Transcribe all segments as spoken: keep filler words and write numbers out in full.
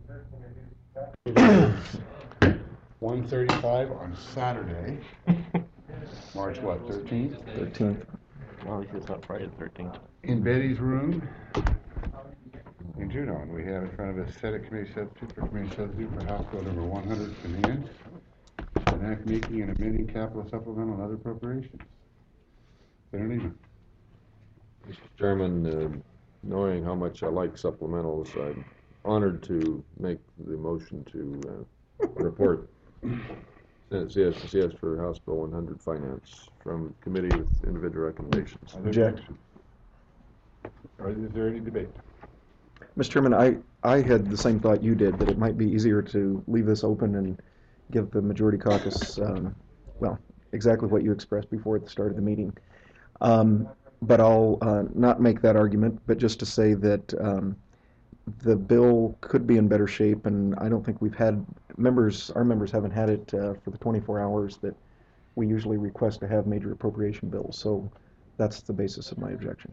one thirty-five on Saturday, March what, thirteenth? thirteenth. Well, it's not Friday the thirteenth. In Betty's room in Juneau. We have in front of us Senate Committee Substitute for Committee Substitute for House Bill number one hundred finance, an act making and amending capital supplemental and other appropriations. Senator Lehman. Mister Chairman, uh, knowing how much I like supplementals, I'm honored to make the motion to uh, report Senate C S C S for House Bill one hundred Finance from committee with individual recommendations. Object. Or is there any debate? Mister Chairman, I, I had the same thought you did, that it might be easier to leave this open and give the majority caucus, um, well, exactly what you expressed before at the start of the meeting. Um, but I'll uh, not make that argument, but just to say that um, the bill could be in better shape, and I don't think we've had, members, our members haven't had it uh, for the twenty-four hours that we usually request to have major appropriation bills. So that's the basis of my objection.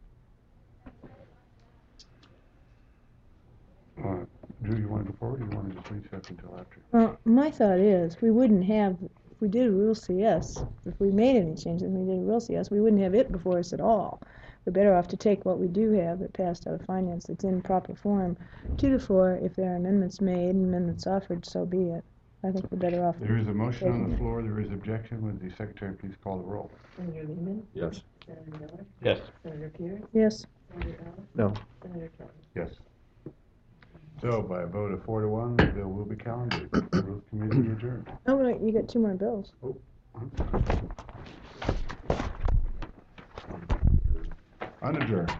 Uh, Drew, you want to go forward, or you want to just recess until after? Well, my thought is, we wouldn't have, if we did a Rule C S, if we made any changes and we did a Rule C S, we wouldn't have it before us at all. We're better off to take what we do have that passed out of finance that's in proper form to the floor. If there are amendments made and amendments offered, so be it. I think we're better off. There is a motion on the it. floor, there is objection. Would the Secretary please call the roll? Senator Lehman? Yes. Senator Miller? Yes. Senator Pierce? Yes. Senator Ellis? No. Senator Kelly? Yes. So, by a vote of four to one, the bill will be calendared. The Rules Committee adjourned. Oh, wait, you got two more bills. Oh, I'm sorry. Unadjourned.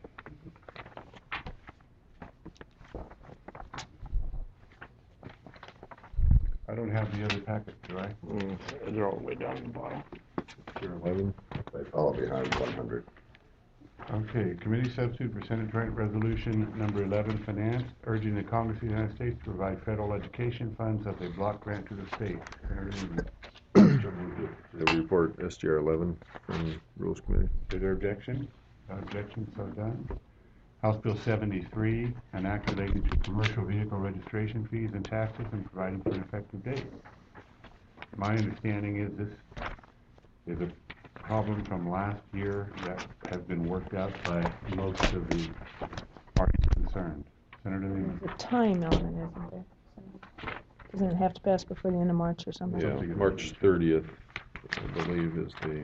I don't have the other packet, do I? Mm, they're all the way down at the bottom. eleven. I follow behind one hundred. Okay, Committee Substitute for Senate Joint Resolution Number eleven, Finance, urging the Congress of the United States to provide federal education funds as a block grant to the state. Senator Lehman. The report S G R eleven from Rules Committee. Is there objection? No objection, so done. House Bill seventy-three, an act relating to commercial vehicle registration fees and taxes and providing for an effective date. My understanding is this is a problem from last year that has been worked out by most of the parties concerned. Senator Lehman. There's a time element, isn't there? Doesn't it have to pass before the end of March or something? Yeah, March thirtieth, I believe, is the.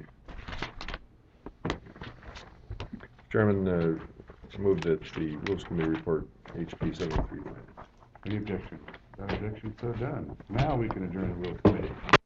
Chairman, uh, move that the Rules Committee report H P seventy-three. Any objection? No objection, so done. Now we can adjourn the Rules Committee.